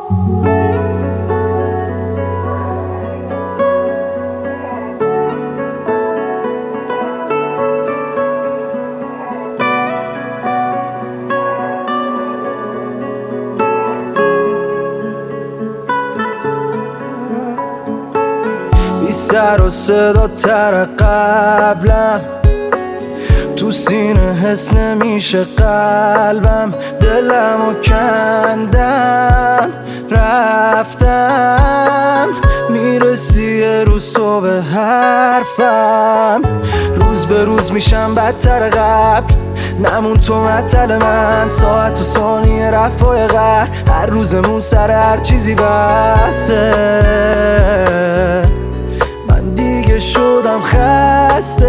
سر و صدا تر قبلم، تو سینه حس نمیشه قلبم، دلمو کندم رفتم، میرسی یه روز تو به حرفم، روز به روز میشم بدتر قبل، نمون تو معطل من، ساعت و ثانیه رفای غر، هر روزمون سر هر چیزی بسه، من دیگه شدم خسته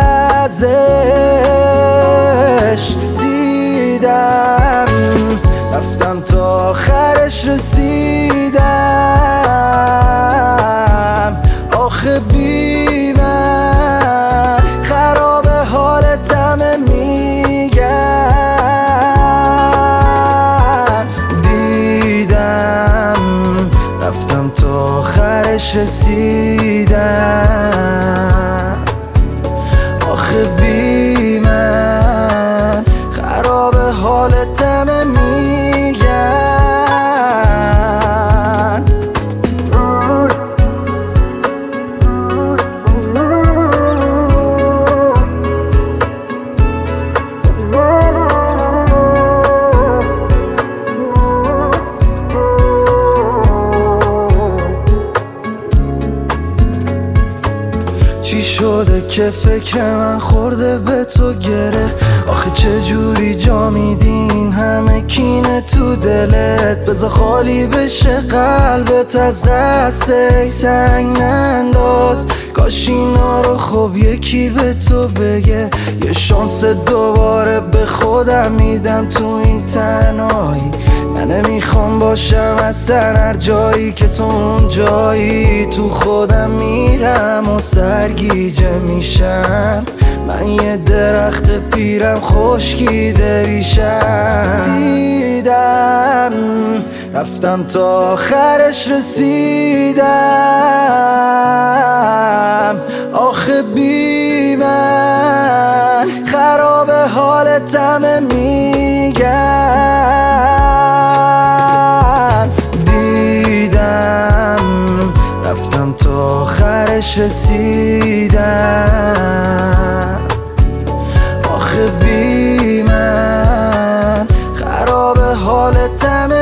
ازش، دیدم رفتم تا آخرش رسیدم، آخه بی من خراب حالتم میگم، دیدم رفتم تا آخرش رسیدم، آخه بی من خراب حالتم میگن. چی شده که فکر من خورده به تو گره، آخه چه جوری جا میدین همه کینه تو دلت، بذار خالی بشه قلبت از قصد سنگ ننداز، کاش اینا رو خب یکی به تو بگه، یه شانس دوباره به خودم میدم تو این تنهایی، من نمیخوام باشم اصلا هر جایی که تو اون جایی، تو خودم میرم و سرگیجه میشم، من یه درخت پیرم خشکیده ریشم، دیدم رفتم تا آخرش رسیدم، آخه بی من خراب حالتم میگن، دیدم رفتم تا آخرش رسیدم، آخه بی من خراب حالتم